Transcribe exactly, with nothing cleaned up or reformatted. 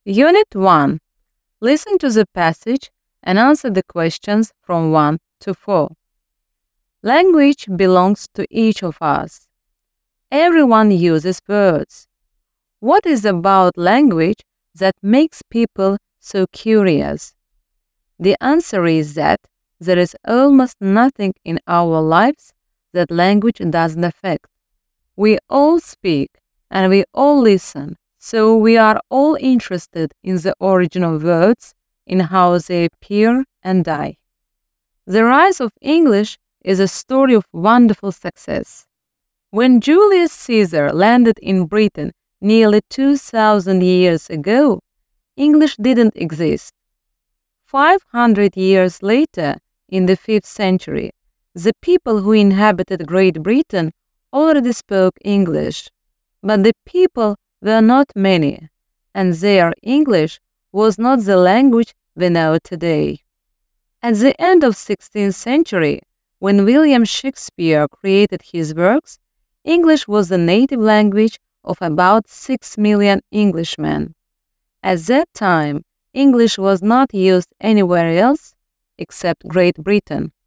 Unit one. Listen to the passage and answer the questions from one to four. Language belongs to each of us. Everyone uses words. What is about language that makes people so curious? The answer is that there is almost nothing in our lives that language doesn't affect. We all speak and we all listen, so we are all interested in the origin of words, in how they appear and die. The rise of English is a story of wonderful success. When Julius Caesar landed in Britain nearly two thousand years ago, English didn't exist. five hundred years later, in the fifth century, the people who inhabited Great Britain already spoke English. But the people were not many, and their English was not the language we know today. At the end of the sixteenth century, when William Shakespeare created his works, English was the native language of about six million Englishmen. At that time, English was not used anywhere else except Great Britain.